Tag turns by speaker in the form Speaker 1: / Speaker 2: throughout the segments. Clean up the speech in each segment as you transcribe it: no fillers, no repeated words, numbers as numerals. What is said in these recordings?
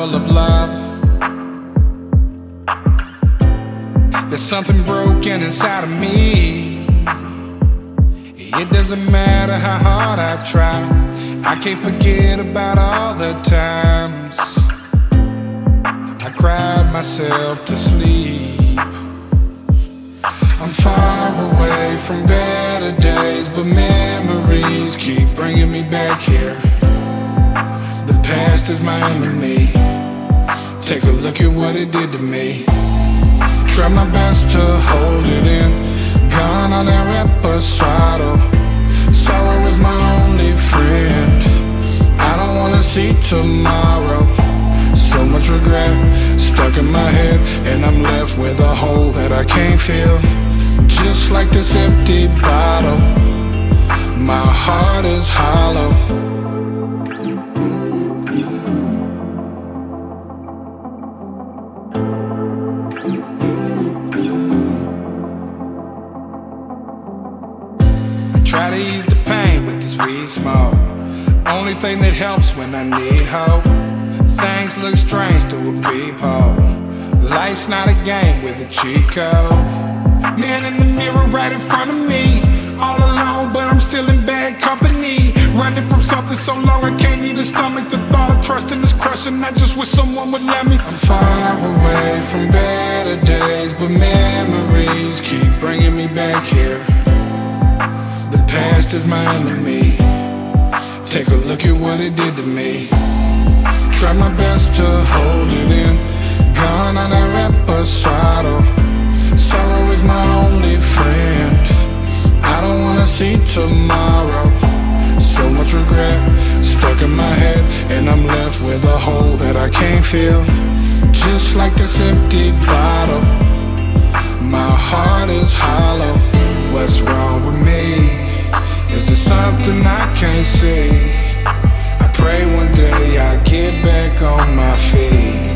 Speaker 1: full of love. There's something broken inside of me. It doesn't matter how hard I try, I can't forget about all the times I cried myself to sleep. I'm far away from better days, but memories keep bringing me back here. The past is my enemy. Take a look at what it did to me. Try my best to hold it in, gone on that reposado. Sorrow is my only friend. I don't wanna see tomorrow. So much regret stuck in my head, and I'm left with a hole that I can't fill. Just like this empty bottle, my heart is hollow. Try to ease the pain with this weed smoke, only thing that helps when I need hope. Things look strange through a peephole. Life's not a game with a cheat code. Man in the mirror right in front of me, all alone but I'm still in bad company. Running from something so long I can't even stomach the thought of trusting is crushing. I just wish someone would let me. I'm far away from better days, but memories keep bringing me back here. The past is my enemy. Take a look at what it did to me. Try my best to hold it in, gone on that reposado. Sorrow is my only friend. I don't wanna see tomorrow. So much regret stuck in my head, and I'm left with a hole that I can't fill. Just like this empty bottle, my heart is hollow. What's wrong with me? Is there something I can't see? I pray one day I get back on my feet.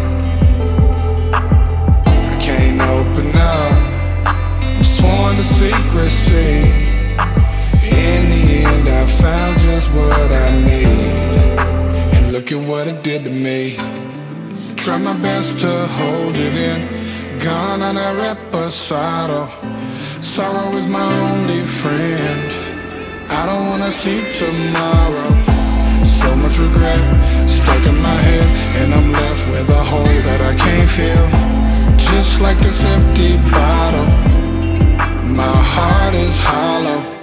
Speaker 1: I can't open up, I'm sworn to secrecy. In the end I found just what I need, and look at what it did to me. Try my best to hold it in, gone on that reposado. Sorrow is my only friend. I don't wanna see tomorrow. So much regret stuck in my head, and I'm left with a hole that I can't fill. Just like this empty bottle, my heart is hollow.